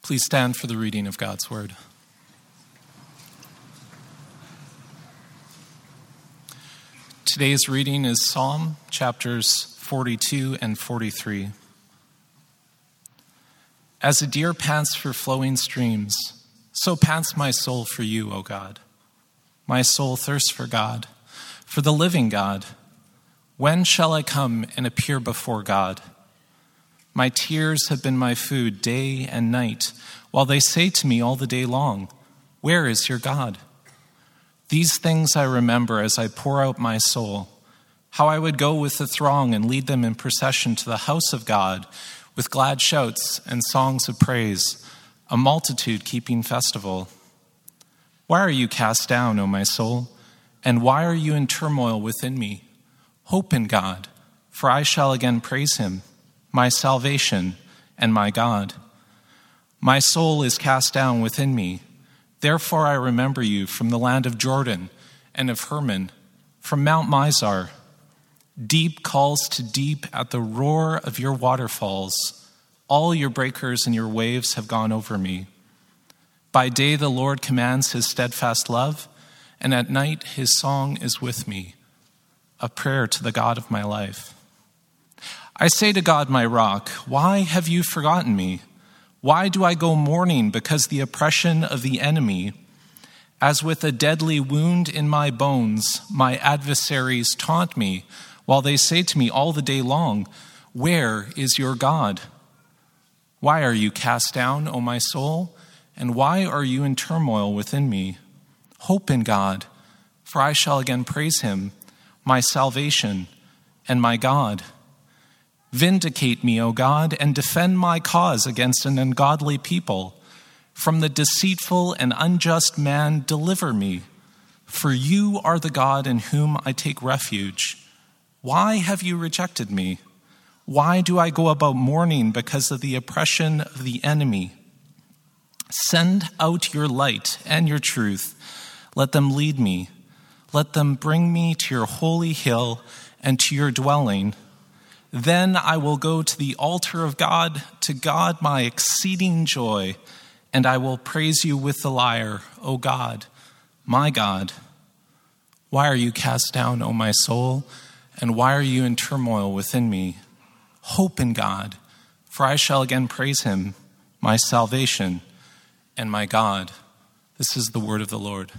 Please stand for the reading of God's word. Today's reading is Psalm chapters 42 and 43. As a deer pants for flowing streams, so pants my soul for you, O God. My soul thirsts for God, for the living God. When shall I come and appear before God? My tears have been my food day and night, while they say to me all the day long, "Where is your God?" These things I remember as I pour out my soul, how I would go with the throng and lead them in procession to the house of God with glad shouts and songs of praise, a multitude keeping festival. Why are you cast down, O my soul? And why are you in turmoil within me? Hope in God, for I shall again praise him, my salvation and my God. My soul is cast down within me. Therefore I remember you from the land of Jordan and of Hermon, from Mount Mizar. Deep calls to deep at the roar of your waterfalls. All your breakers and your waves have gone over me. By day the Lord commands his steadfast love, and at night his song is with me, a prayer to the God of my life. I say to God, my rock, why have you forgotten me? Why do I go mourning because the oppression of the enemy? As with a deadly wound in my bones, my adversaries taunt me, while they say to me all the day long, "Where is your God?" Why are you cast down, O my soul? And why are you in turmoil within me? Hope in God, for I shall again praise him, my salvation and my God. Vindicate me, O God, and defend my cause against an ungodly people. From the deceitful and unjust man, deliver me. For you are the God in whom I take refuge. Why have you rejected me? Why do I go about mourning because of the oppression of the enemy? Send out your light and your truth. Let them lead me. Let them bring me to your holy hill and to your dwelling. Then I will go to the altar of God, to God my exceeding joy, and I will praise you with the lyre, O God, my God. Why are you cast down, O my soul? And why are you in turmoil within me? Hope in God, for I shall again praise him, my salvation and my God. This is the word of the Lord.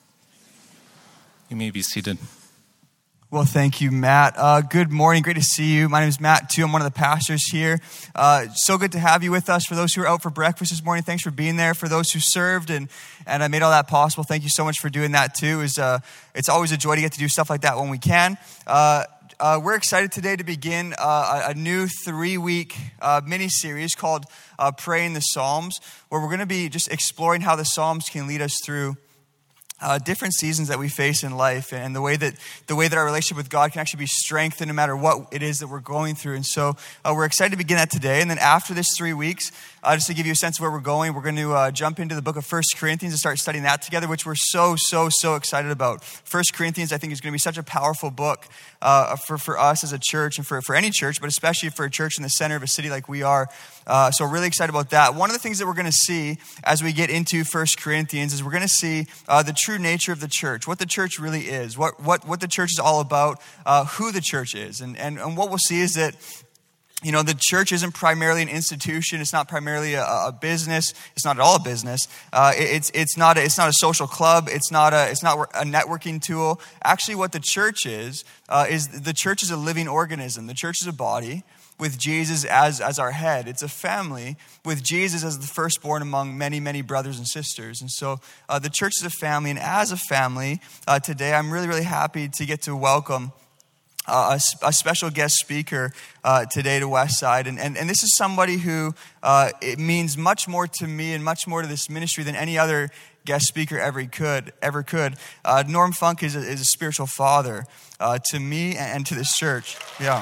You may be seated. Well, thank you, Matt. Good morning. Great to see you. My name is Matt, too. I'm one of the pastors here. So good to have you with us. For those who are out for breakfast this morning, thanks for being there. For those who served and I made all that possible, thank you so much for doing that, too. It's always a joy to get to do stuff like that when we can. We're excited today to begin a new 3-week mini-series called Praying the Psalms, where we're going to be just exploring how the Psalms can lead us through different seasons that we face in life, and the way that our relationship with God can actually be strengthened no matter what it is that we're going through. And so we're excited to begin that today. And then after this 3 weeks, just to give you a sense of where we're going going to jump into the book of 1 Corinthians and start studying that together, which we're so excited about. 1 Corinthians, I think, is going to be such a powerful book for us as a church and for any church, but especially for a church in the center of a city like we are. So really excited about that. One of the things that we're going to see as we get into 1 Corinthians is we're going to see the true nature of the church, what the church really is, what the church is all about, who the church is. And what we'll see is that, you know, the church isn't primarily an institution. It's not primarily a business. It's not at all a business. It's not a social club. It's not a networking tool. Actually, what the church is the church is a living organism. The church is a body with Jesus as our head. It's a family with Jesus as the firstborn among many, many brothers and sisters. And so the church is a family. And as a family, today I'm really, really happy to get to welcome a special guest speaker today to Westside. And this is somebody who it means much more to me and much more to this ministry than any other guest speaker ever could. Norm Funk is a spiritual father to me and to this church. Yeah.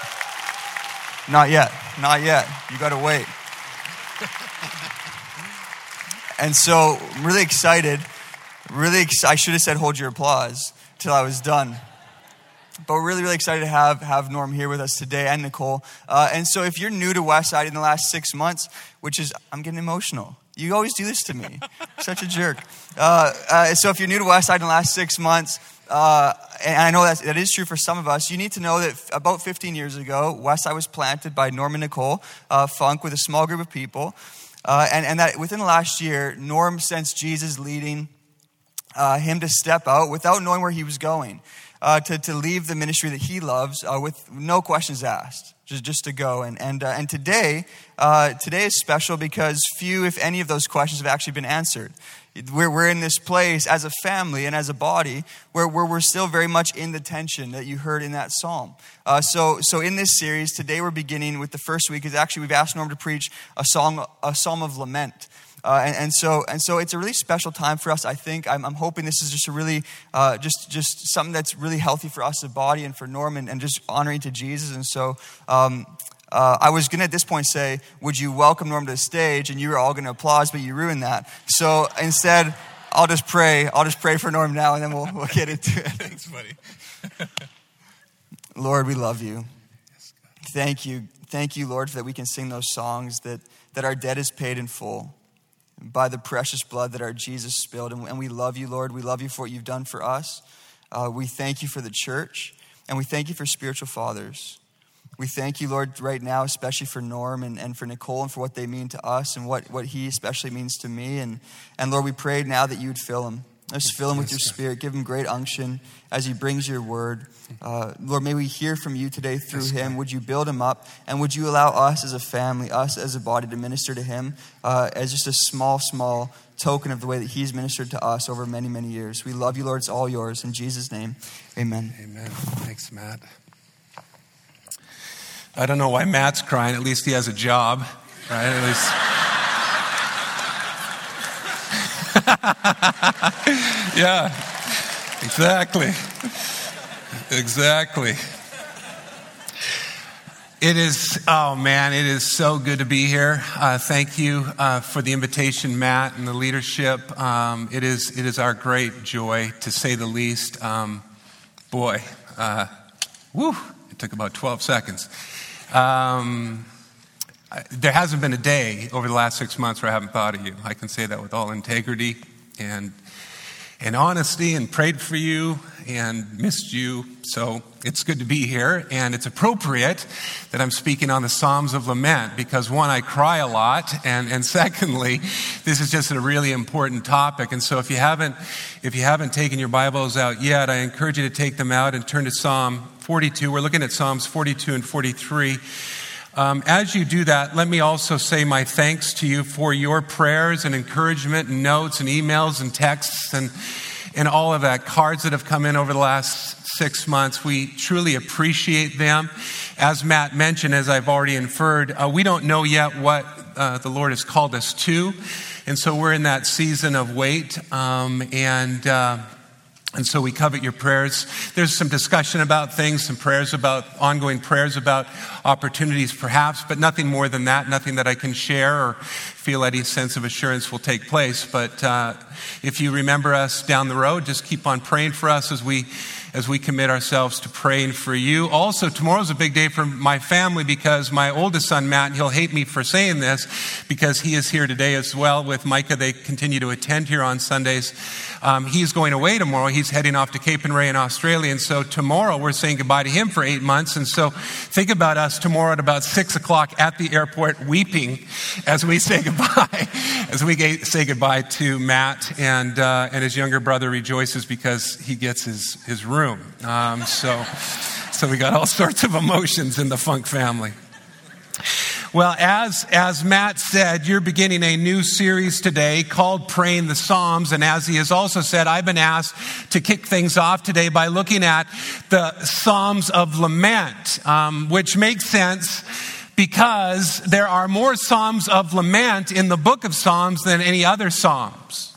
Not yet. You got to wait. And so I'm really excited. I should have said hold your applause till I was done. But we're really, really excited to have Norm here with us today, and Nicole. And so if you're new to Westside in the last 6 months, which is, I'm getting emotional. You always do this to me. Such a jerk. So if you're new to Westside in the last 6 months, and I know that is true for some of us, you need to know that about 15 years ago, Westside was planted by Norm and Nicole Funk with a small group of people. And that within the last year, Norm sensed Jesus leading him to step out without knowing where he was going. To leave the ministry that he loves with no questions asked, just to go. And today is special because few, if any, of those questions have actually been answered. We're in this place as a family and as a body where we're still very much in the tension that you heard in that psalm. So in this series, today we're beginning with the first week. Is actually we've asked Norm to preach a psalm of lament. And so it's a really special time for us. I think I'm hoping this is just a really just something that's really healthy for us as a body and for Norm and just honoring to Jesus. And so I was going to at this point say, would you welcome Norm to the stage? And you were all going to applaud, but you ruined that. So instead, I'll just pray for Norm now, and then we'll get into it. Thanks, buddy. Lord, we love you. Thank you, Lord, that we can sing those songs that our debt is paid in full by the precious blood that our Jesus spilled. And we love you, Lord. We love you for what you've done for us. We thank you for the church, and we thank you for spiritual fathers. We thank you, Lord, right now, especially for Norm and for Nicole and for what they mean to us and what he especially means to me. And Lord, we pray now that you would fill him. Just fill him with your spirit. Give him great unction as he brings your word. Lord, may we hear from you today through him. Would you build him up? And would you allow us as a family, us as a body to minister to him as just a small token of the way that he's ministered to us over many, many years. We love you, Lord. It's all yours. In Jesus' name, amen. Amen. Thanks, Matt. I don't know why Matt's crying. At least he has a job, right? At least... Yeah, exactly. It is so good to be here. Thank you for the invitation, Matt, and the leadership. It is our great joy, to say the least. It took about 12 seconds. There hasn't been a day over the last 6 months where I haven't thought of you. I can say that with all integrity and honesty, and prayed for you and missed you. So it's good to be here, and it's appropriate that I'm speaking on the Psalms of Lament because, one, I cry a lot, and secondly, this is just a really important topic. And so if you haven't taken your Bibles out yet, I encourage you to take them out and turn to Psalm 42. We're looking at Psalms 42 and 43. As you do that, let me also say my thanks to you for your prayers and encouragement and notes and emails and texts and all of that, cards that have come in over the last 6 months. We truly appreciate them. As Matt mentioned, as I've already inferred, we don't know yet what the Lord has called us to. And so we're in that season of wait. And so we covet your prayers. There's some discussion about things, some prayers about, ongoing prayers about opportunities perhaps, but nothing more than that, nothing that I can share or feel any sense of assurance will take place. But if you remember us down the road, just keep on praying for us as we commit ourselves to praying for you. Also, tomorrow's a big day for my family because my oldest son, Matt, he'll hate me for saying this because he is here today as well with Micah. They continue to attend here on Sundays. He's going away tomorrow. He's heading off to Cape and Ray in Australia. And so tomorrow we're saying goodbye to him for 8 months. And so think about us tomorrow at about 6 o'clock at the airport weeping as we say goodbye, say goodbye to Matt, and his younger brother rejoices because he gets his room. So we got all sorts of emotions in the Funk family. Well, as Matt said, you're beginning a new series today called Praying the Psalms. And as he has also said, I've been asked to kick things off today by looking at the Psalms of Lament, which makes sense because there are more Psalms of Lament in the book of Psalms than any other psalm.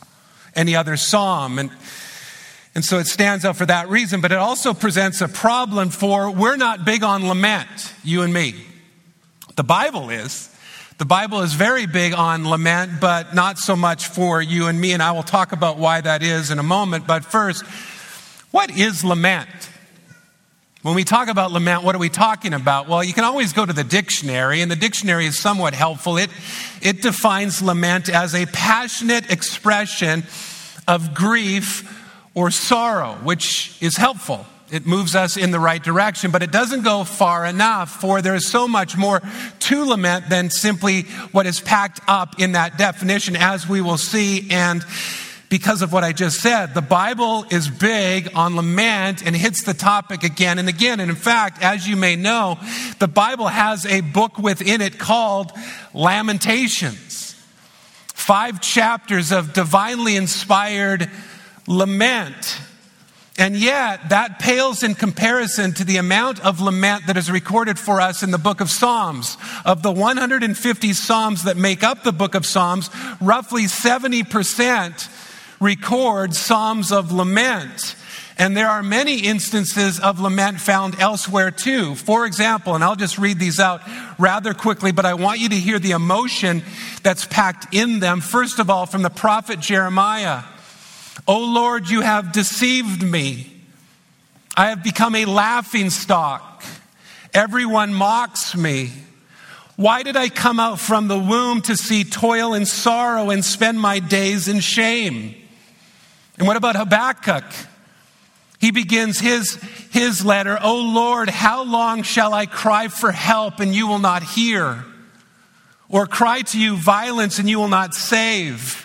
And so it stands out for that reason, but it also presents a problem for we're not big on lament, you and me. The Bible is. The Bible is very big on lament, but not so much for you and me, and I will talk about why that is in a moment. But first, what is lament? When we talk about lament, what are we talking about? Well, you can always go to the dictionary, and the dictionary is somewhat helpful. It defines lament as a passionate expression of grief or sorrow, which is helpful. It moves us in the right direction, but it doesn't go far enough, for there is so much more to lament than simply what is packed up in that definition, as we will see. And because of what I just said, the Bible is big on lament and hits the topic again and again. And in fact, as you may know, the Bible has a book within it called Lamentations. 5 chapters of divinely inspired lament. And yet, that pales in comparison to the amount of lament that is recorded for us in the book of Psalms. Of the 150 Psalms that make up the book of Psalms, roughly 70% record Psalms of lament. And there are many instances of lament found elsewhere too. For example, and I'll just read these out rather quickly, but I want you to hear the emotion that's packed in them. First of all, from the prophet Jeremiah. O Lord, you have deceived me. I have become a laughingstock. Everyone mocks me. Why did I come out from the womb to see toil and sorrow and spend my days in shame? And what about Habakkuk? He begins his letter, O Lord, how long shall I cry for help and you will not hear? Or cry to you violence and you will not save?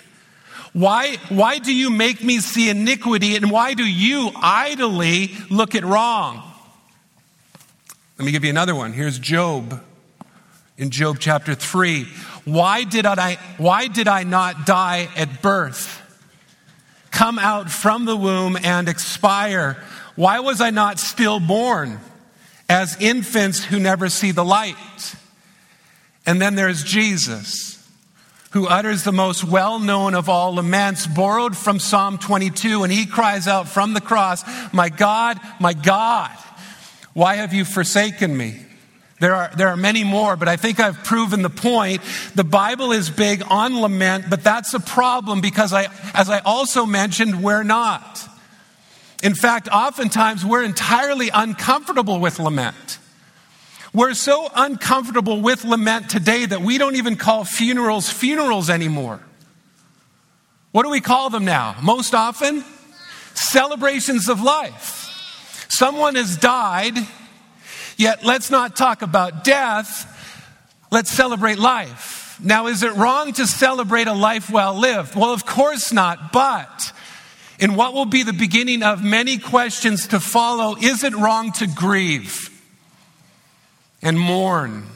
Why do you make me see iniquity, and why do you idly look at wrong? Let me give you another one. Here's Job. In Job chapter 3. Why did I not die at birth? Come out from the womb and expire. Why was I not stillborn as infants who never see the light? And then there's Jesus, who utters the most well-known of all laments, borrowed from Psalm 22, and he cries out from the cross, my God, why have you forsaken me? There are many more, but I think I've proven the point. The Bible is big on lament, but that's a problem because as I also mentioned, we're not. In fact, oftentimes we're entirely uncomfortable with lament. We're so uncomfortable with lament today that we don't even call funerals anymore. What do we call them now? Most often, celebrations of life. Someone has died, yet let's not talk about death. Let's celebrate life. Now, is it wrong to celebrate a life well lived? Well, of course not, but in what will be the beginning of many questions to follow, is it wrong to grieve and mourn?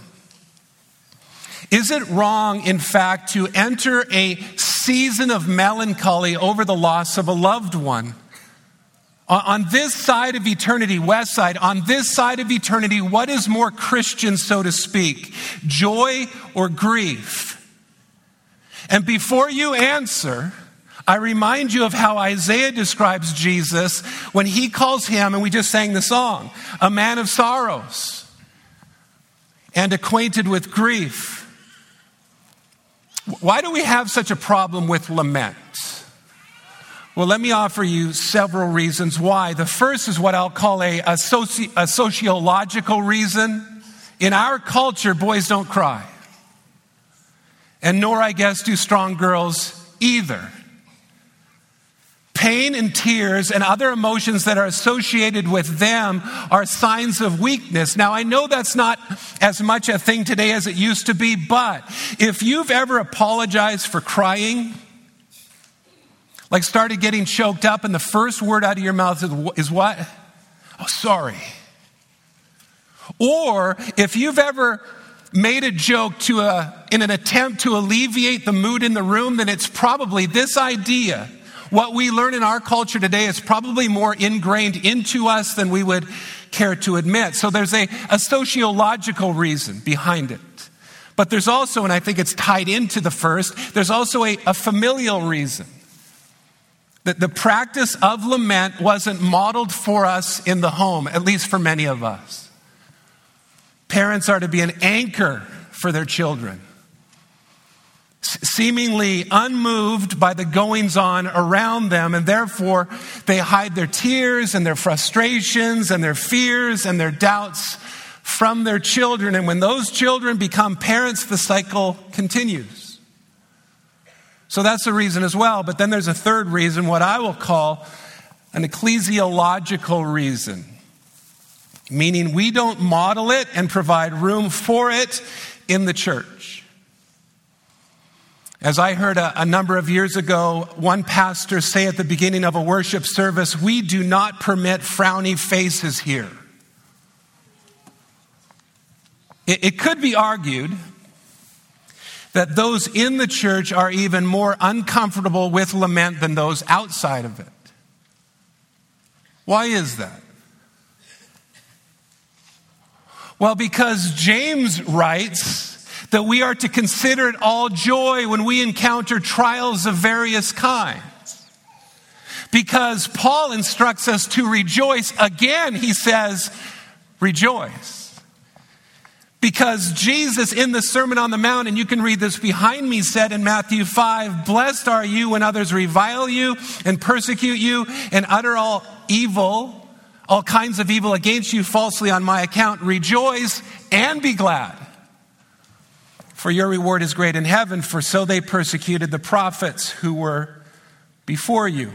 Is it wrong, in fact, to enter a season of melancholy over the loss of a loved one? On this side of eternity, West Side, on this side of eternity, what is more Christian, so to speak? Joy or grief? And before you answer, I remind you of how Isaiah describes Jesus when he calls him, and we just sang the song, a man of sorrows and acquainted with grief. Why do we have such a problem with lament? Well, let me offer you several reasons why. The first is what I'll call a sociological reason. In our culture, boys don't cry. And nor, I guess, do strong girls either. Pain and tears and other emotions that are associated with them are signs of weakness. Now, I know that's not as much a thing today as it used to be, but if you've ever apologized for crying, like started getting choked up and the first word out of your mouth is what? Oh, sorry. Or if you've ever made a joke in an attempt to alleviate the mood in the room, then it's probably this idea. What we learn in our culture today is probably more ingrained into us than we would care to admit. So there's a sociological reason behind it. But there's also, and I think it's tied into the first, there's also a familial reason. That the practice of lament wasn't modeled for us in the home, at least for many of us. Parents are to be an anchor for their children. seemingly unmoved by the goings-on around them, and therefore they hide their tears and their frustrations and their fears and their doubts from their children. And when those children become parents, the cycle continues. So that's a reason as well. But then there's a third reason, what I will call an ecclesiological reason, meaning we don't model it and provide room for it in the church. As I heard a number of years ago, one pastor say at the beginning of a worship service, "We do not permit frowny faces here." It could be argued that those in the church are even more uncomfortable with lament than those outside of it. Why is that? Well, because James writes that we are to consider it all joy when we encounter trials of various kinds. Because Paul instructs us to rejoice. Again, he says, rejoice. Because Jesus in the Sermon on the Mount, and you can read this behind me, said in Matthew 5, "Blessed are you when others revile you and persecute you and utter all kinds of evil against you falsely on my account. Rejoice and be glad. For your reward is great in heaven, for so they persecuted the prophets who were before you."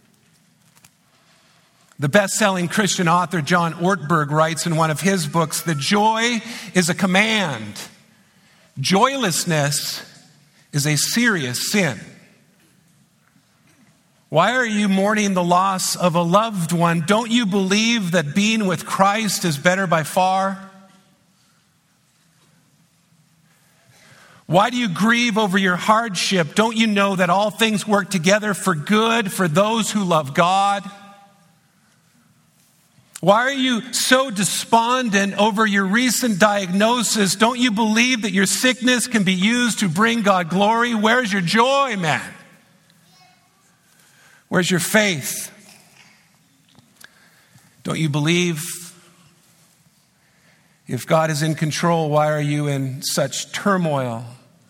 The best-selling Christian author John Ortberg writes in one of his books that joy is a command. Joylessness is a serious sin. Why are you mourning the loss of a loved one? Don't you believe that being with Christ is better by far? Why do you grieve over your hardship? Don't you know that all things work together for good for those who love God? Why are you so despondent over your recent diagnosis? Don't you believe that your sickness can be used to bring God glory? Where's your joy, man? Where's your faith? Don't you believe? If God is in control, why are you in such turmoil?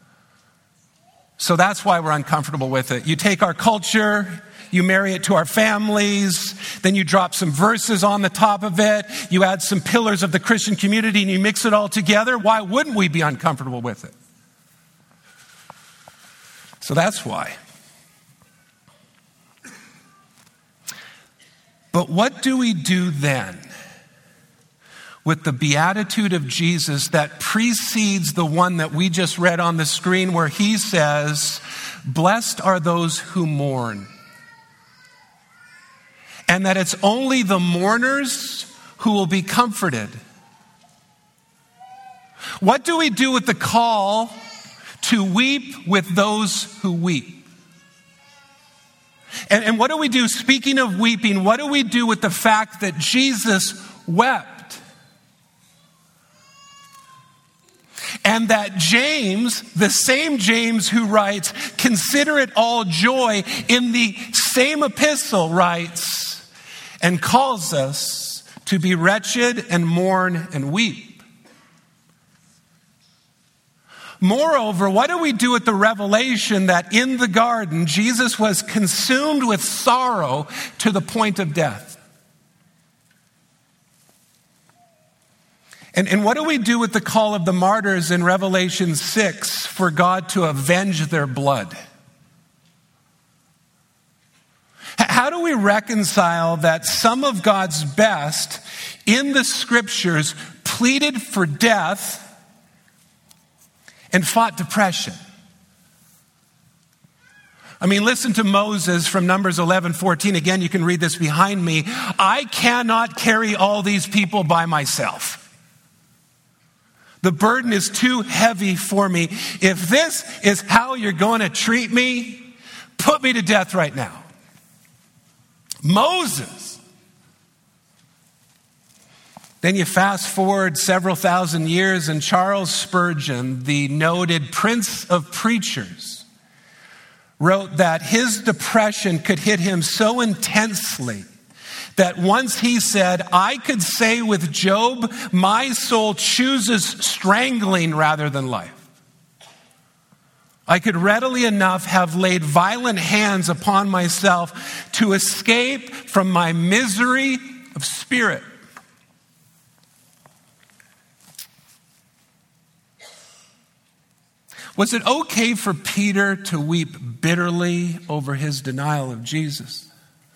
So that's why we're uncomfortable with it. You take our culture, you marry it to our families, then you drop some verses on the top of it, you add some pillars of the Christian community, and you mix it all together. Why wouldn't we be uncomfortable with it? So that's why. But what do we do then with the beatitude of Jesus that precedes the one that we just read on the screen, where he says, "Blessed are those who mourn," and that it's only the mourners who will be comforted? What do we do with the call to weep with those who weep? And what do we do, speaking of weeping, what do we do with the fact that Jesus wept? And that James, the same James who writes, "Consider it all joy," in the same epistle writes and calls us to be wretched and mourn and weep. Moreover, what do we do with the revelation that in the garden, Jesus was consumed with sorrow to the point of death? And what do we do with the call of the martyrs in Revelation 6 for God to avenge their blood? How do we reconcile that some of God's best in the scriptures pleaded for death and fought depression? I mean, listen to Moses from Numbers 11:14. Again, you can read this behind me. "I cannot carry all these people by myself. The burden is too heavy for me. If this is how you're going to treat me, put me to death right now." Moses. Then you fast forward several thousand years, and Charles Spurgeon, the noted prince of preachers, wrote that his depression could hit him so intensely that once he said, "I could say with Job, my soul chooses strangling rather than life." I could readily enough have laid violent hands upon myself to escape from my misery of spirit. Was it okay for Peter to weep bitterly over his denial of Jesus?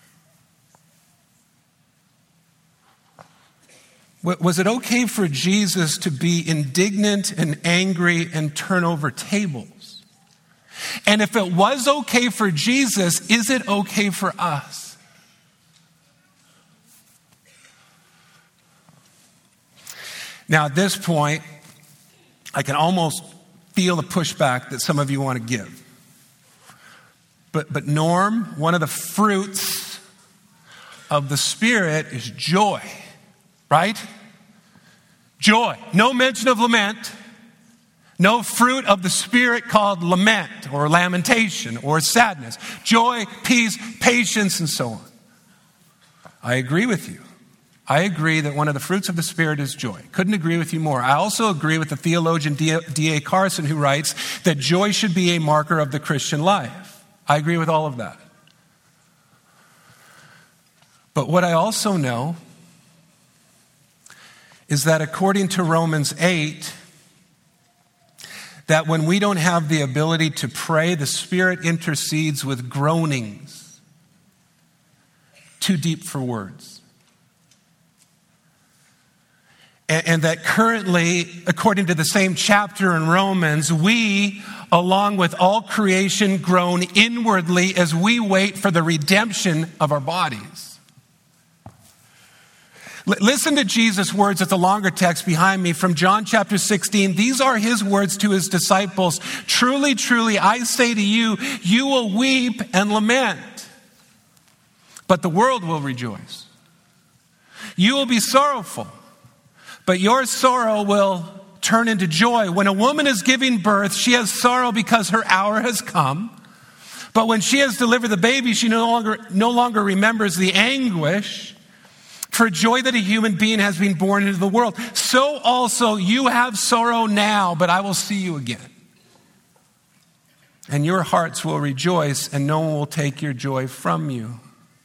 Was it okay for Jesus to be indignant and angry and turn over tables? And if it was okay for Jesus, is it okay for us? Now, at this point, I can almost feel the pushback that some of you want to give. But Norm, one of the fruits of the Spirit is joy, right? Joy. No mention of lament. No fruit of the Spirit called lament or lamentation or sadness. Joy, peace, patience, and so on. I agree with you. I agree that one of the fruits of the Spirit is joy. Couldn't agree with you more. I also agree with the theologian D.A. Carson, who writes that joy should be a marker of the Christian life. I agree with all of that. But what I also know is that according to Romans 8, that when we don't have the ability to pray, the Spirit intercedes with groanings too deep for words. And that currently, according to the same chapter in Romans, we, along with all creation, groan inwardly as we wait for the redemption of our bodies. Listen to Jesus' words at the longer text behind me from John chapter 16. These are his words to his disciples. Truly, truly, I say to you, you will weep and lament, but the world will rejoice. You will be sorrowful, but your sorrow will turn into joy. When a woman is giving birth, she has sorrow because her hour has come. But when she has delivered the baby, she no longer remembers the anguish for joy that a human being has been born into the world. So also you have sorrow now, but I will see you again. And your hearts will rejoice, and no one will take your joy from you.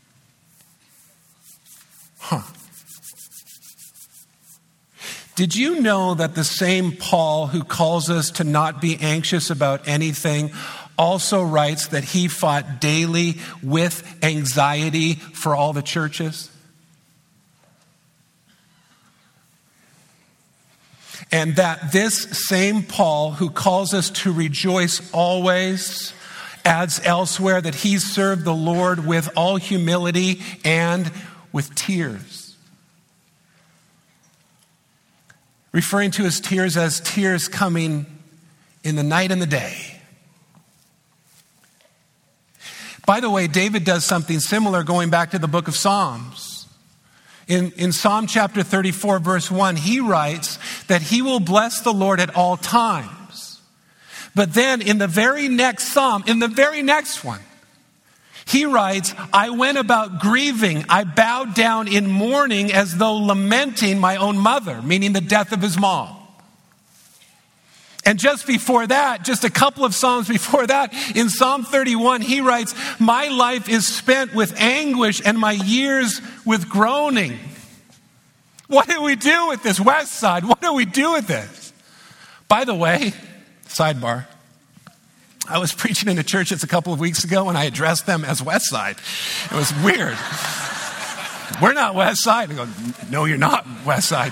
Did you know that the same Paul who calls us to not be anxious about anything also writes that he fought daily with anxiety for all the churches? And that this same Paul who calls us to rejoice always adds elsewhere that he served the Lord with all humility and with tears. Referring to his tears as tears coming in the night and the day. By the way, David does something similar going back to the book of Psalms. In Psalm chapter 34, verse 1, he writes that he will bless the Lord at all times. But then in the very next psalm, in the very next one, he writes, I went about grieving. I bowed down in mourning as though lamenting my own mother, meaning the death of his mom. And just before that, just a couple of psalms before that, in Psalm 31, he writes, my life is spent with anguish and my years with groaning. What do we do with this, Westside? What do we do with this? By the way, sidebar, I was preaching in a church just a couple of weeks ago and I addressed them as Westside. It was weird. We're not Westside. I go, no, you're not Westside.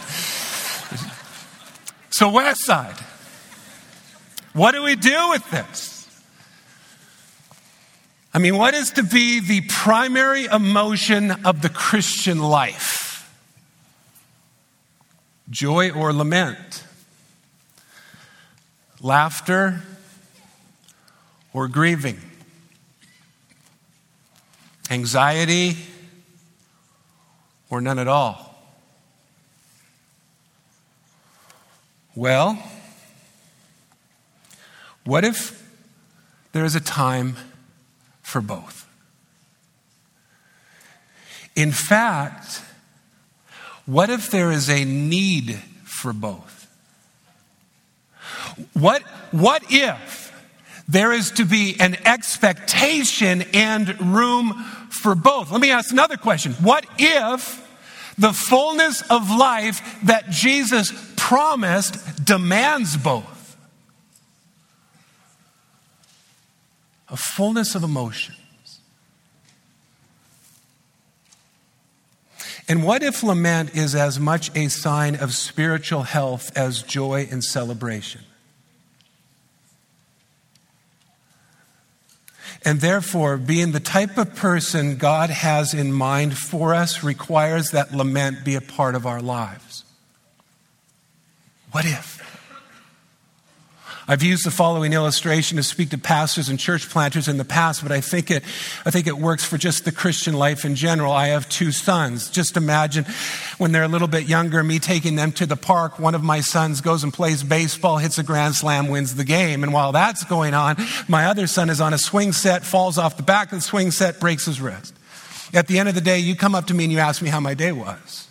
So Westside, what do we do with this? I mean, what is to be the primary emotion of the Christian life? Joy or lament? Laughter or grieving? Anxiety or none at all? Well, what if there is a time for both? In fact, what if there is a need for both? What if there is to be an expectation and room for both. Let me ask another question. What if the fullness of life that Jesus promised demands both? A fullness of emotions. And what if lament is as much a sign of spiritual health as joy and celebration? And therefore, being the type of person God has in mind for us requires that lament be a part of our lives. What if? I've used the following illustration to speak to pastors and church planters in the past, but I think it works for just the Christian life in general. I have 2 sons. Just imagine when they're a little bit younger, me taking them to the park. One of my sons goes and plays baseball, hits a grand slam, wins the game. And while that's going on, my other son is on a swing set, falls off the back of the swing set, breaks his wrist. At the end of the day, you come up to me and you ask me how my day was.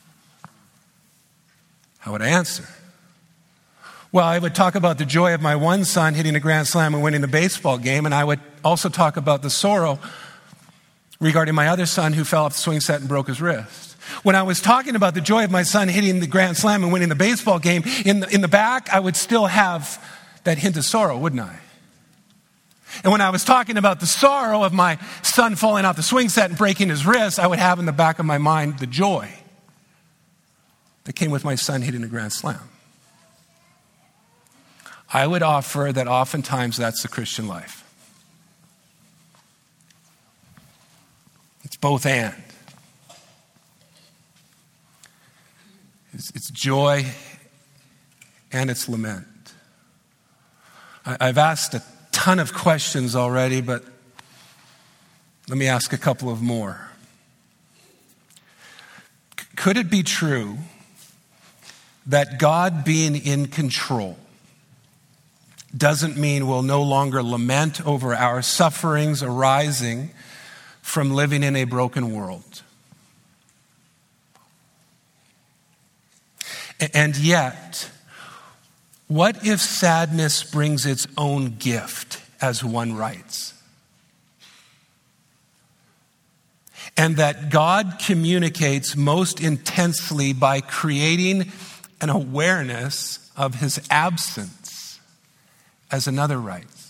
How would I answer? Well, I would talk about the joy of my one son hitting a grand slam and winning the baseball game, and I would also talk about the sorrow regarding my other son who fell off the swing set and broke his wrist. When I was talking about the joy of my son hitting the grand slam and winning the baseball game, in the back, I would still have that hint of sorrow, wouldn't I? And when I was talking about the sorrow of my son falling off the swing set and breaking his wrist, I would have in the back of my mind the joy that came with my son hitting a grand slam. I would offer that oftentimes that's the Christian life. It's both and. It's joy and it's lament. I've asked a ton of questions already, but let me ask a couple of more. Could it be true that God being in control doesn't mean we'll no longer lament over our sufferings arising from living in a broken world? And yet, what if sadness brings its own gift, as one writes? And that God communicates most intensely by creating an awareness of his absence, as another writes.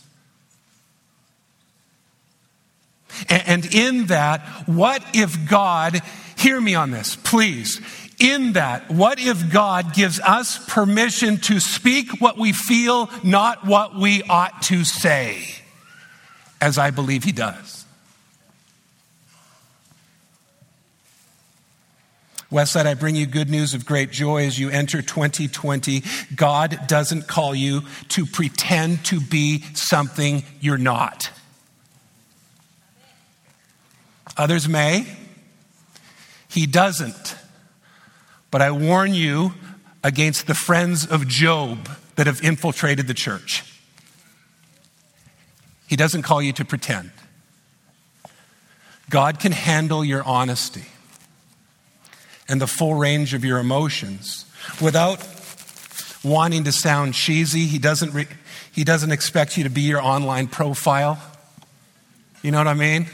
And in that, what if God, hear me on this, please. In that, what if God gives us permission to speak what we feel, not what we ought to say, as I believe he does? Westside, I bring you good news of great joy as you enter 2020. God doesn't call you to pretend to be something you're not. Others may. He doesn't. But I warn you against the friends of Job that have infiltrated the church. He doesn't call you to pretend. God can handle your honesty and the full range of your emotions without wanting to sound cheesy. He doesn't expect you to be your online profile. You know what I mean?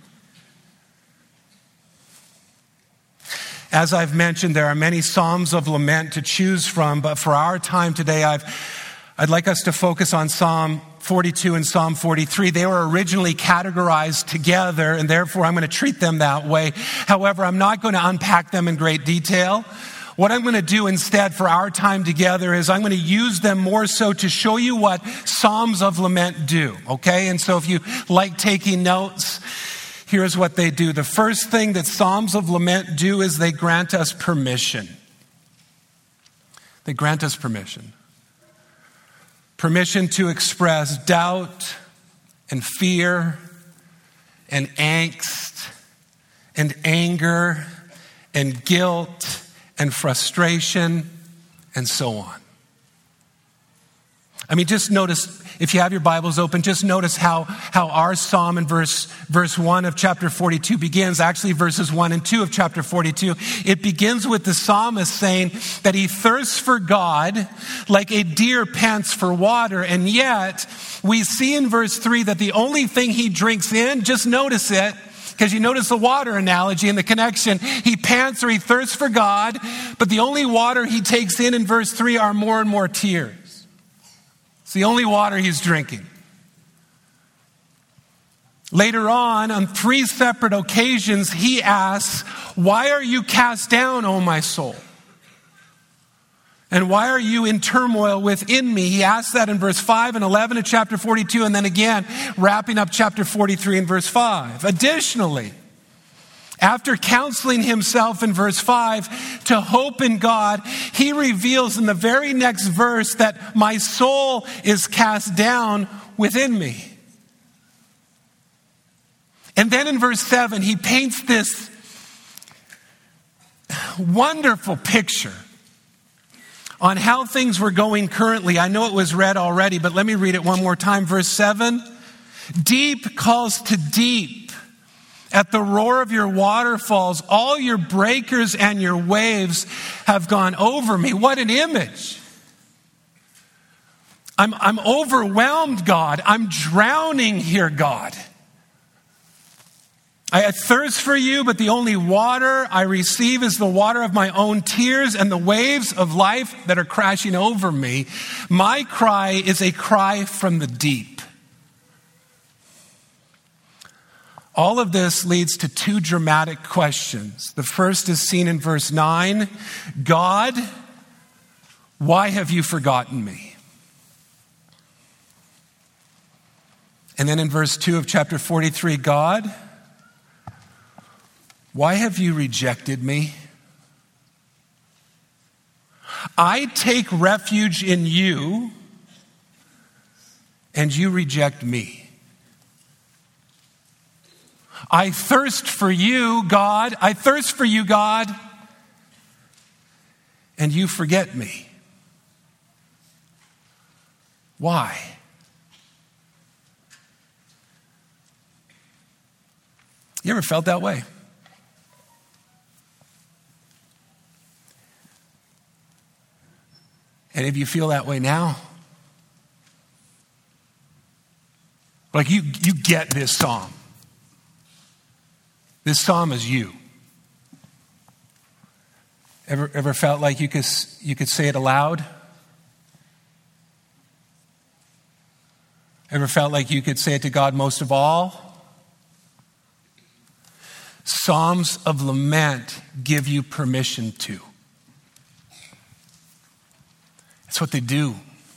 As I've mentioned, there are many Psalms of lament to choose from, but for our time today, I'd like us to focus on Psalm 42 and Psalm 43. They were originally categorized together, and therefore I'm going to treat them that way. However, I'm not going to unpack them in great detail. What I'm going to do instead for our time together is I'm going to use them more so to show you what Psalms of lament do, okay? And so if you like taking notes, here's what they do. The first thing that Psalms of lament do is they grant us permission. They grant us permission. Permission to express doubt and fear and angst and anger and guilt and frustration and so on. I mean, just notice, if you have your Bibles open, just notice how our psalm in verse 1 of chapter 42 begins, actually verses 1 and 2 of chapter 42. It begins with the psalmist saying that he thirsts for God like a deer pants for water. And yet, we see in verse 3 that the only thing he drinks in, just notice it, because you notice the water analogy and the connection. He pants or he thirsts for God, but the only water he takes in verse 3 are more and more tears. It's the only water he's drinking. Later on 3 separate occasions, he asks, "Why are you cast down, O my soul? And why are you in turmoil within me?" He asks that in verse 5 and 11 of chapter 42, and then again, wrapping up chapter 43 in verse 5. Additionally, after counseling himself in verse 5 to hope in God, he reveals in the very next verse that my soul is cast down within me. And then in verse 7, he paints this wonderful picture on how things were going currently. I know it was read already, but let me read it one more time. Verse 7, "Deep calls to deep. At the roar of your waterfalls, all your breakers and your waves have gone over me." What an image. I'm overwhelmed, God. I'm drowning here, God. I thirst for you, but the only water I receive is the water of my own tears and the waves of life that are crashing over me. My cry is a cry from the deep. All of this leads to 2 dramatic questions. The first is seen in verse 9. God, why have you forgotten me? And then in verse 2 of chapter 43, God, why have you rejected me? I take refuge in you, and you reject me. I thirst for you, God. I thirst for you, God. And you forget me. Why? You ever felt that way? And if you feel that way now, like you get this psalm. This psalm is you. Ever felt like you could say it aloud? Ever felt like you could say it to God most of all? Psalms of lament give you permission to. That's what they do.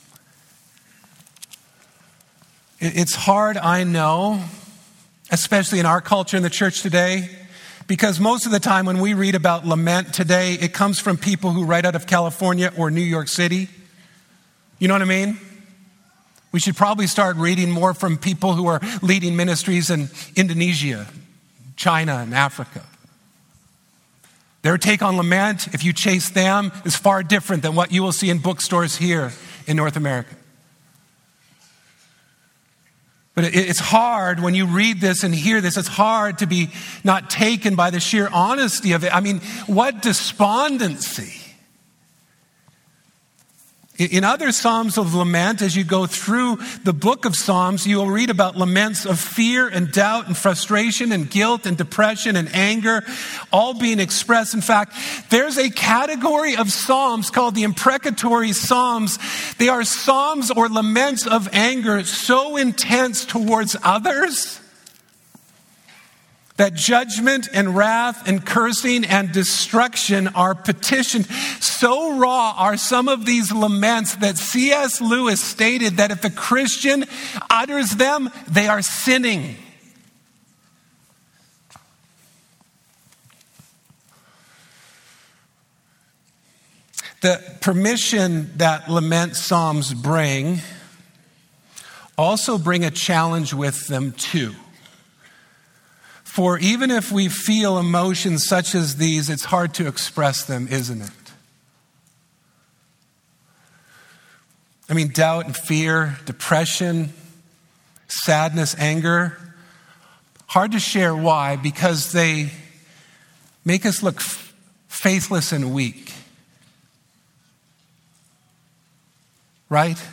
It's hard, I know, especially in our culture in the church today, because most of the time when we read about lament today, it comes from people who write out of California or New York City. You know what I mean? We should probably start reading more from people who are leading ministries in Indonesia, China, and Africa. Their take on lament, if you chase them, is far different than what you will see in bookstores here in North America. But it's hard when you read this and hear this, it's hard to be not taken by the sheer honesty of it. I mean, what despondency. In other Psalms of lament, as you go through the book of Psalms, you will read about laments of fear and doubt and frustration and guilt and depression and anger, all being expressed. In fact, there's a category of Psalms called the imprecatory Psalms. They are Psalms or laments of anger so intense towards others that judgment and wrath and cursing and destruction are petitioned. So raw are some of these laments that C.S. Lewis stated that if a Christian utters them, they are sinning. The permission that lament psalms bring also bring a challenge with them too. For even if we feel emotions such as these, it's hard to express them, isn't it? I mean, doubt and fear, depression, sadness, anger. Hard to share. Why? Because they make us look faithless and weak. Right?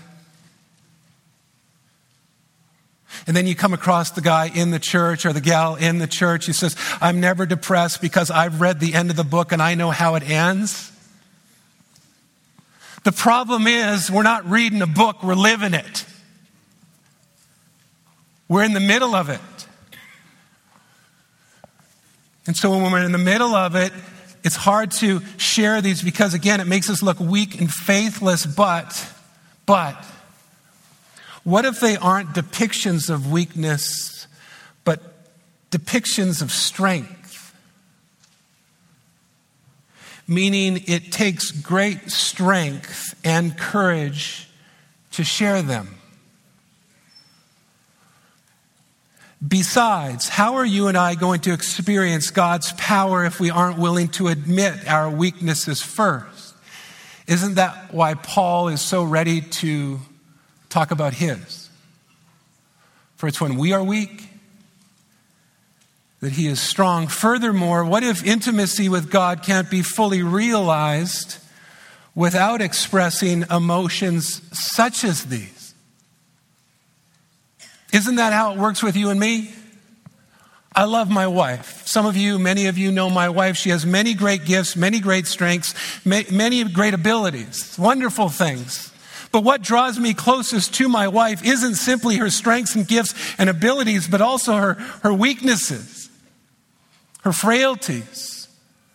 And then you come across the guy in the church or the gal in the church who says, I'm never depressed because I've read the end of the book and I know how it ends. The problem is we're not reading a book, we're living it. We're in the middle of it. And so when we're in the middle of it, it's hard to share these because, again, it makes us look weak and faithless. But what if they aren't depictions of weakness, but depictions of strength? Meaning it takes great strength and courage to share them. Besides, how are you and I going to experience God's power if we aren't willing to admit our weaknesses first? Isn't that why Paul is so ready to talk about his? For it's when we are weak that he is strong. Furthermore, what if intimacy with God can't be fully realized without expressing emotions such as these? Isn't that how it works with you and me? I love my wife. Some of you, many of you know my wife. She has many great gifts, many great strengths, many great abilities, wonderful things. But what draws me closest to my wife isn't simply her strengths and gifts and abilities, but also her weaknesses, her frailties.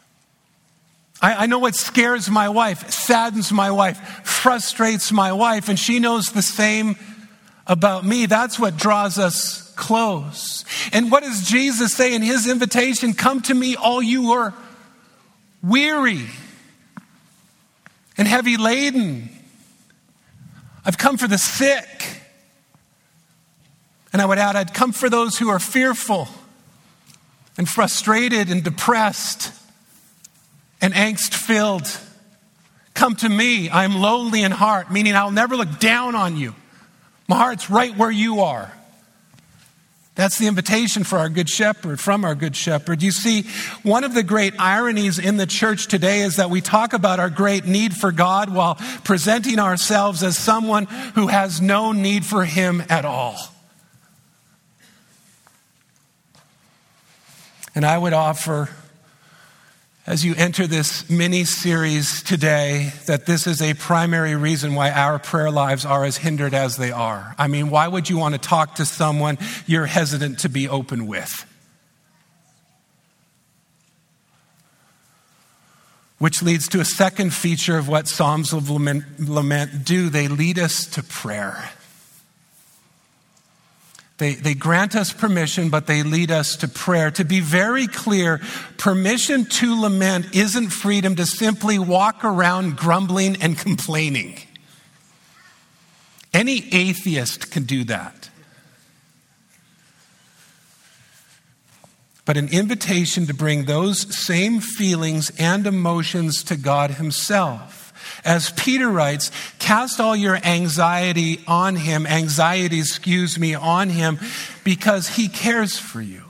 I know what scares my wife, saddens my wife, frustrates my wife, and she knows the same about me. That's what draws us close. And what does Jesus say in his invitation? Come to me, all you who are weary and heavy laden. I've come for the sick. And I would add, I'd come for those who are fearful and frustrated and depressed and angst-filled. Come to me. I'm lowly in heart, meaning I'll never look down on you. My heart's right where you are. That's the invitation for our Good Shepherd, from our Good Shepherd. You see, one of the great ironies in the church today is that we talk about our great need for God while presenting ourselves as someone who has no need for him at all. And I would offer, as you enter this mini-series today, that this is a primary reason why our prayer lives are as hindered as they are. I mean, why would you want to talk to someone you're hesitant to be open with? Which leads to a second feature of what Psalms of Lament do. They lead us to prayer. They grant us permission, but they lead us to prayer. To be very clear, permission to lament isn't freedom to simply walk around grumbling and complaining. Any atheist can do that. But an invitation to bring those same feelings and emotions to God himself. As Peter writes, cast all your anxiety on him, on him, because he cares for you.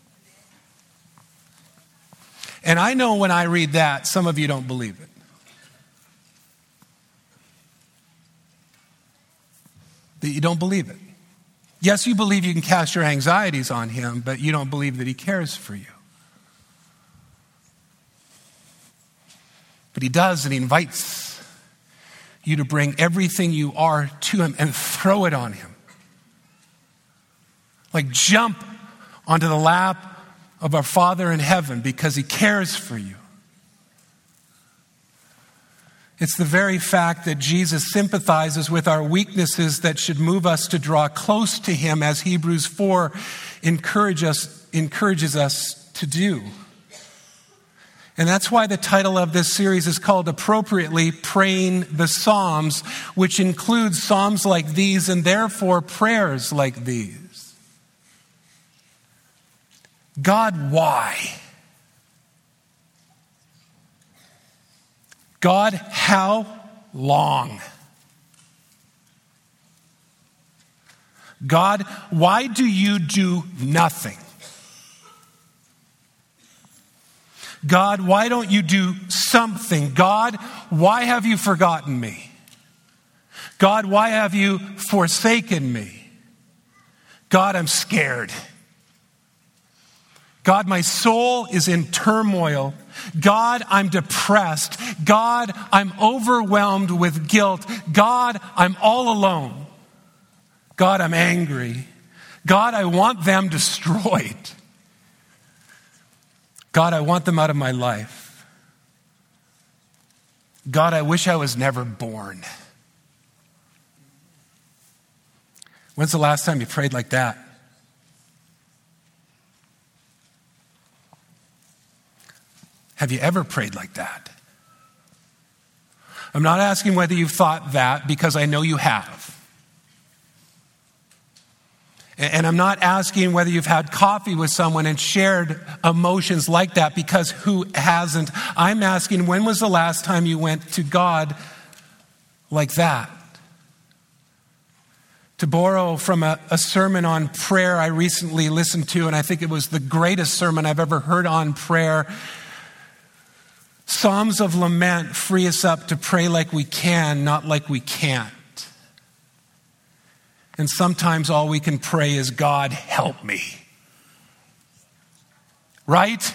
And I know when I read that, some of you don't believe it. That you don't believe it. Yes, you believe you can cast your anxieties on him, but you don't believe that he cares for you. But he does, and he invites you to bring everything you are to him and throw it on him. Like jump onto the lap of our Father in heaven because he cares for you. It's the very fact that Jesus sympathizes with our weaknesses that should move us to draw close to him, as Hebrews 4 encourages us to do. And that's why the title of this series is called appropriately Praying the Psalms, which includes psalms like these and therefore prayers like these. God, why? God, how long? God, why do you do nothing? God, why don't you do something? God, why have you forgotten me? God, why have you forsaken me? God, I'm scared. God, my soul is in turmoil. God, I'm depressed. God, I'm overwhelmed with guilt. God, I'm all alone. God, I'm angry. God, I want them destroyed. God, I want them out of my life. God, I wish I was never born. When's the last time you prayed like that? Have you ever prayed like that? I'm not asking whether you've thought that, because I know you have. And I'm not asking whether you've had coffee with someone and shared emotions like that, because who hasn't? I'm asking, when was the last time you went to God like that? To borrow from a sermon on prayer I recently listened to, and I think it was the greatest sermon I've ever heard on prayer. Psalms of lament free us up to pray like we can, not like we can't. And sometimes all we can pray is, God, help me. Right?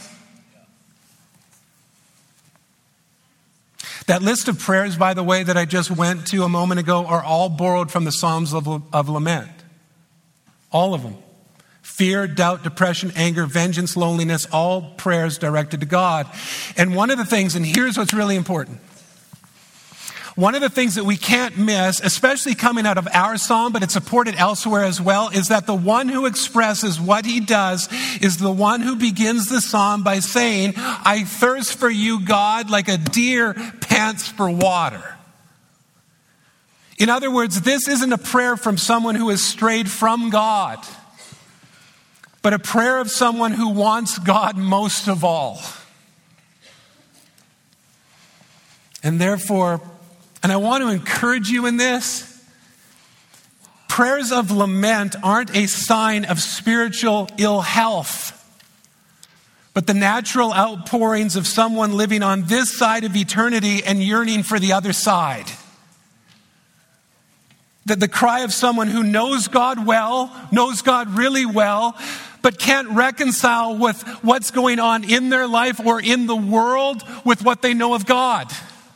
That list of prayers, by the way, that I just went to a moment ago are all borrowed from the Psalms of lament. All of them. Fear, doubt, depression, anger, vengeance, loneliness, all prayers directed to God. And one of the things, and here's what's really important. One of the things that we can't miss, especially coming out of our psalm, but it's supported elsewhere as well, is that the one who expresses what he does is the one who begins the psalm by saying, I thirst for you, God, like a deer pants for water. In other words, this isn't a prayer from someone who has strayed from God, but a prayer of someone who wants God most of all. And therefore, and I want to encourage you in this, prayers of lament aren't a sign of spiritual ill health, but the natural outpourings of someone living on this side of eternity and yearning for the other side. That the cry of someone who knows God well, knows God really well, but can't reconcile with what's going on in their life or in the world with what they know of God.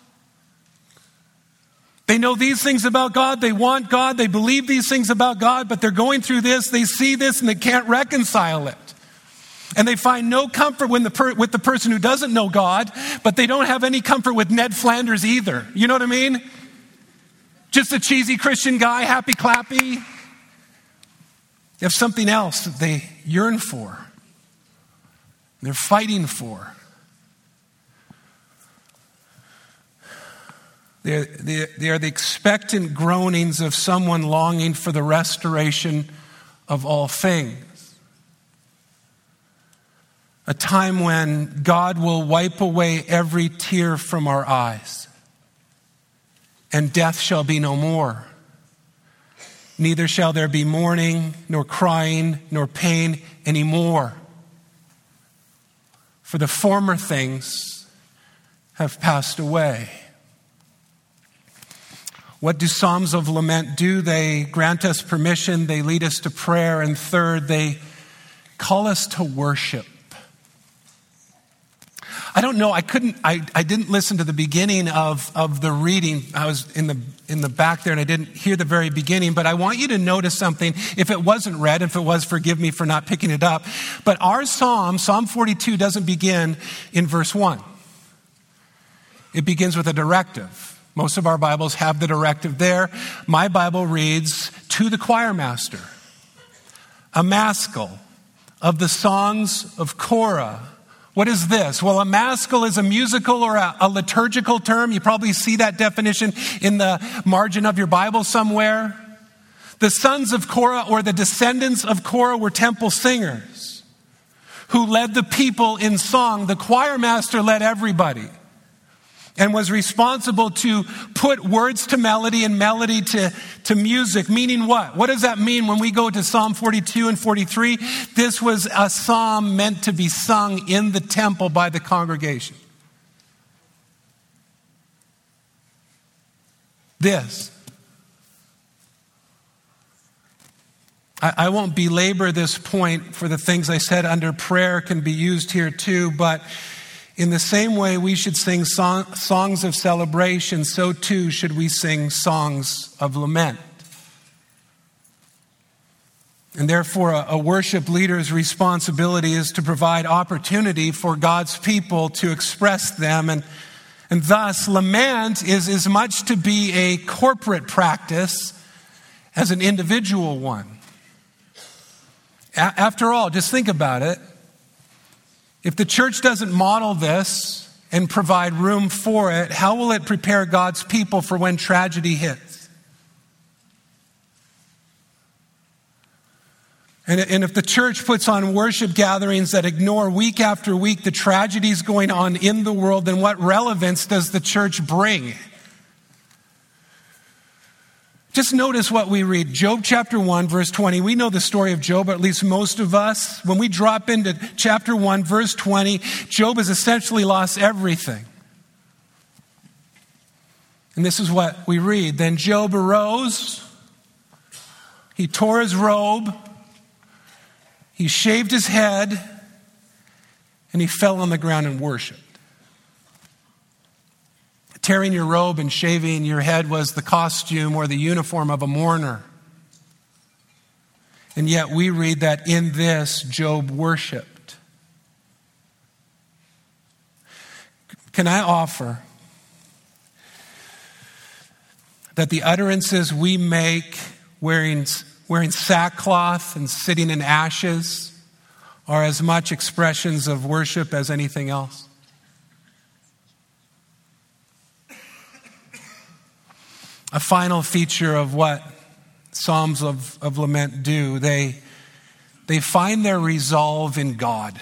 They know these things about God, they want God, they believe these things about God, but they're going through this, they see this, and they can't reconcile it. And they find no comfort with the person who doesn't know God, but they don't have any comfort with Ned Flanders either. You know what I mean? Just a cheesy Christian guy, happy clappy. They have something else that they yearn for. They're fighting for. They are the expectant groanings of someone longing for the restoration of all things. A time when God will wipe away every tear from our eyes, and death shall be no more. Neither shall there be mourning, nor crying, nor pain anymore. For the former things have passed away. What do Psalms of Lament do? They grant us permission, they lead us to prayer, and third, they call us to worship. I don't know, I didn't listen to the beginning of the reading. I was in the back there and I didn't hear the very beginning, but I want you to notice something. If it wasn't read, if it was, forgive me for not picking it up. But our psalm, Psalm 42, doesn't begin in verse 1. It begins with a directive. Most of our Bibles have the directive there. My Bible reads, to the choir master, a maskil of the songs of Korah. What is this? Well, a maskil is a musical or a liturgical term. You probably see that definition in the margin of your Bible somewhere. The sons of Korah, or the descendants of Korah, were temple singers who led the people in song. The choir master led everybody. and was responsible to put words to melody and melody to music. Meaning what? What does that mean when we go to Psalm 42 and 43? This was a psalm meant to be sung in the temple by the congregation. This. I won't belabor this point, for the things I said under prayer can be used here too, but in the same way we should sing songs of celebration, so too should we sing songs of lament. And therefore, a worship leader's responsibility is to provide opportunity for God's people to express them. And thus, lament is as much to be a corporate practice as an individual one. After all, just think about it. If the church doesn't model this and provide room for it, how will it prepare God's people for when tragedy hits? And if the church puts on worship gatherings that ignore week after week the tragedies going on in the world, then what relevance does the church bring? Just notice what we read. Job chapter 1, verse 20. We know the story of Job, at least most of us. When we drop into chapter 1, verse 20, Job has essentially lost everything. And this is what we read. Then Job arose, he tore his robe, he shaved his head, and he fell on the ground and worshiped. Tearing your robe and shaving your head was the costume or the uniform of a mourner. And yet we read that in this, Job worshiped. Can I offer that the utterances we make wearing sackcloth and sitting in ashes are as much expressions of worship as anything else? A final feature of what Psalms of Lament do, they find their resolve in God.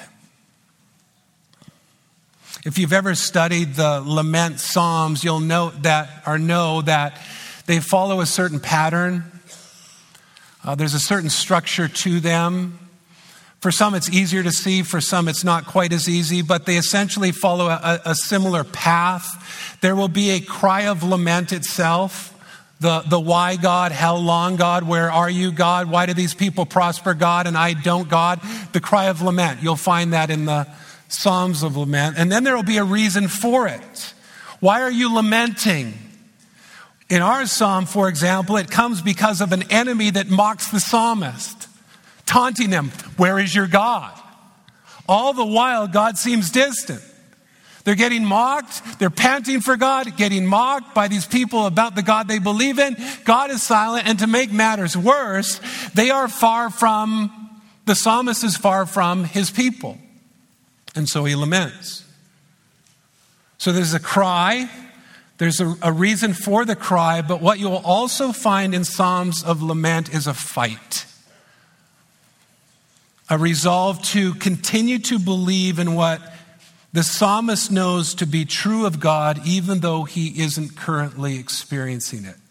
If you've ever studied the Lament Psalms, you'll know that they follow a certain pattern. There's a certain structure to them. For some it's easier to see, for some it's not quite as easy, but they essentially follow a similar path. There will be a cry of lament itself. The why God, how long God, where are you God, why do these people prosper God and I don't God? The cry of lament. You'll find that in the Psalms of Lament. And then there will be a reason for it. Why are you lamenting? In our psalm, for example, it comes because of an enemy that mocks the psalmist, taunting him, where is your God? All the while, God seems distant. They're getting mocked. They're panting for God, getting mocked by these people about the God they believe in. God is silent. And to make matters worse, the psalmist is far from his people. And so he laments. So there's a cry. There's a reason for the cry. But what you'll also find in Psalms of Lament is a fight. A resolve to continue to believe in what the psalmist knows to be true of God, even though he isn't currently experiencing it.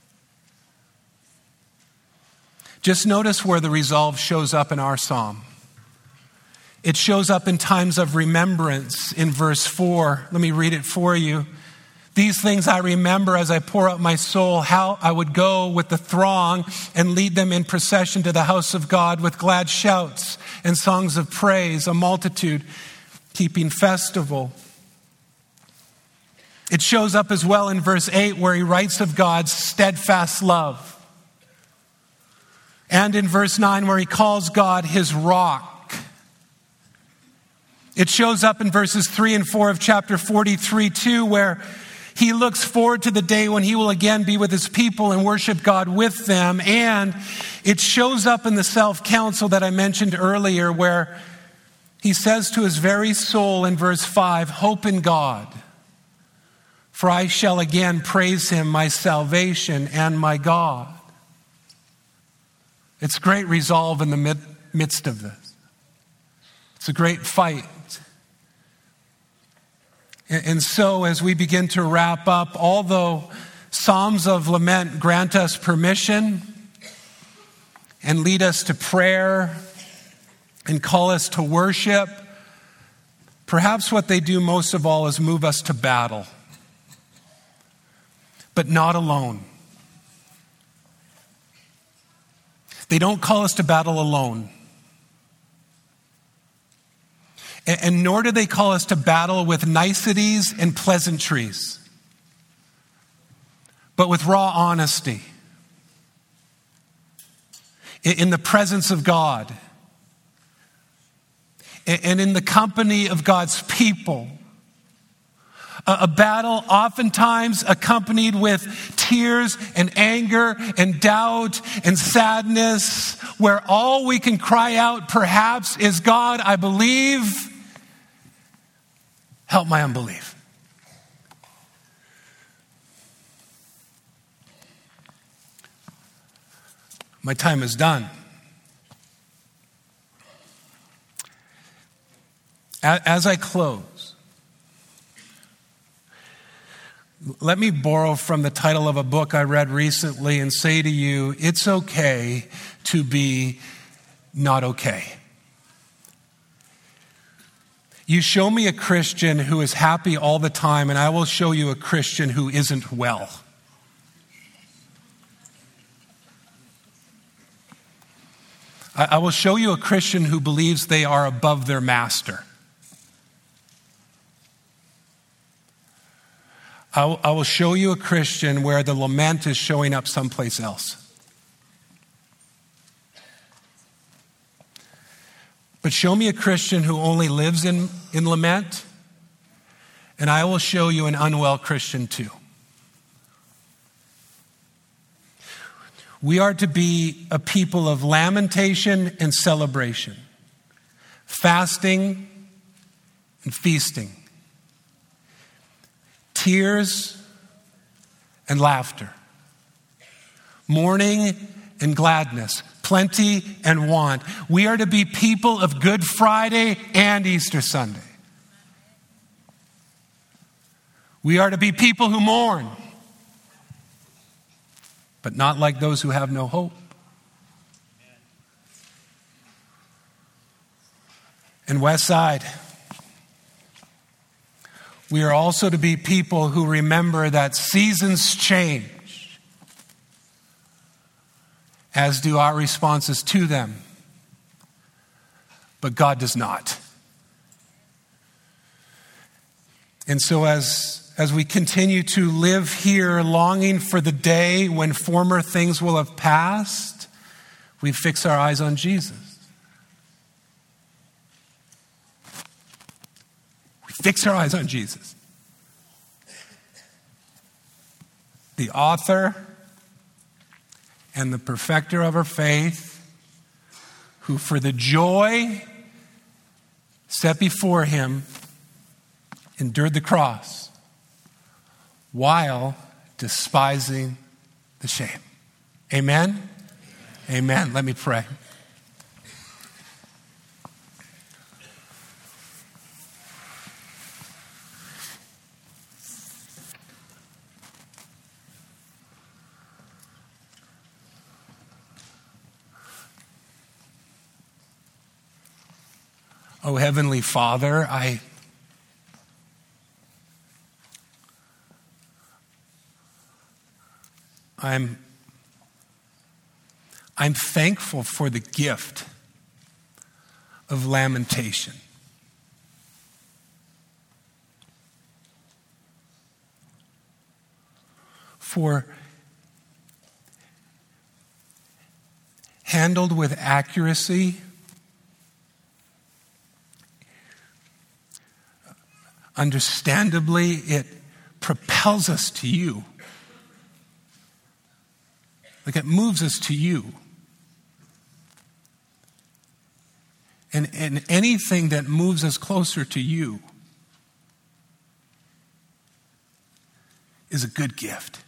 Just notice where the resolve shows up in our psalm. It shows up in times of remembrance in verse 4. Let me read it for you. These things I remember as I pour out my soul, how I would go with the throng and lead them in procession to the house of God with glad shouts and songs of praise, a multitude keeping festival. It shows up as well in verse 8 where he writes of God's steadfast love. And in verse 9 where he calls God his rock. It shows up in verses 3 and 4 of chapter 43 too, where he looks forward to the day when he will again be with his people and worship God with them. And it shows up in the self-counsel that I mentioned earlier, where he says to his very soul in verse 5, hope in God, for I shall again praise him, my salvation and my God. It's great resolve in the midst of this. It's a great fight. And so as we begin to wrap up, although Psalms of Lament grant us permission and lead us to prayer and call us to worship, perhaps what they do most of all is move us to battle, but not alone. They don't call us to battle alone. And nor do they call us to battle with niceties and pleasantries, but with raw honesty. In the presence of God. And in the company of God's people. A battle oftentimes accompanied with tears and anger and doubt and sadness, where all we can cry out perhaps is, God, I believe, help my unbelief. My time is done. As I close, let me borrow from the title of a book I read recently and say to you, it's okay to be not okay. You show me a Christian who is happy all the time, and I will show you a Christian who isn't well. I will show you a Christian who believes they are above their master. I will show you a Christian where the lament is showing up someplace else. But show me a Christian who only lives in lament, and I will show you an unwell Christian too. We are to be a people of lamentation and celebration, fasting and feasting, tears and laughter, mourning and gladness, plenty and want. We are to be people of Good Friday and Easter Sunday. We are to be people who mourn, but not like those who have no hope. And Westside, we are also to be people who remember that seasons change, as do our responses to them, but God does not. And so as we continue to live here longing for the day when former things will have passed, we fix our eyes on Jesus. We fix our eyes on Jesus. The author and the perfecter of our faith, who for the joy set before him endured the cross, while despising the shame. Amen? Amen. Let me pray. Oh, Heavenly Father, I'm thankful for the gift of lamentation. For handled with accuracy, understandably, it propels us to you. Like it moves us to you. And anything that moves us closer to you is a good gift.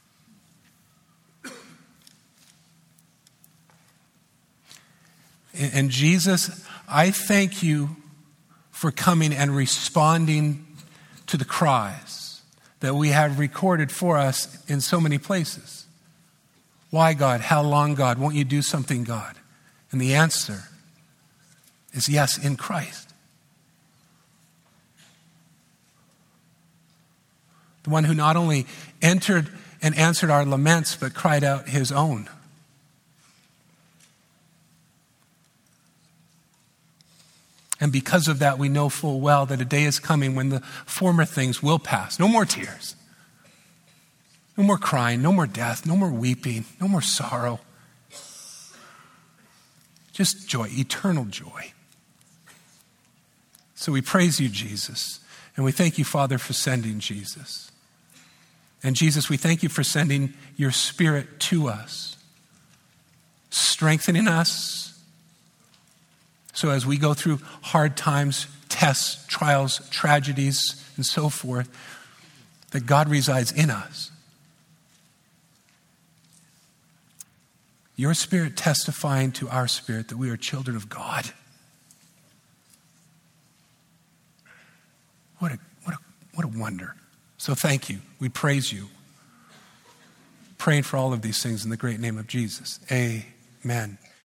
And Jesus, I thank you for coming and responding to the cries that we have recorded for us in so many places. Why, God? How long, God? Won't you do something, God? And the answer is yes, in Christ. The one who not only entered and answered our laments, but cried out his own. And because of that, we know full well that a day is coming when the former things will pass. No more tears. No more crying. No more death. No more weeping. No more sorrow. Just joy, eternal joy. So we praise you, Jesus. And we thank you, Father, for sending Jesus. And Jesus, we thank you for sending your Spirit to us, strengthening us. So as we go through hard times, tests, trials, tragedies, and so forth, that God resides in us. Your Spirit testifying to our spirit that we are children of God. What a wonder. So thank you. We praise you. Praying for all of these things in the great name of Jesus. Amen.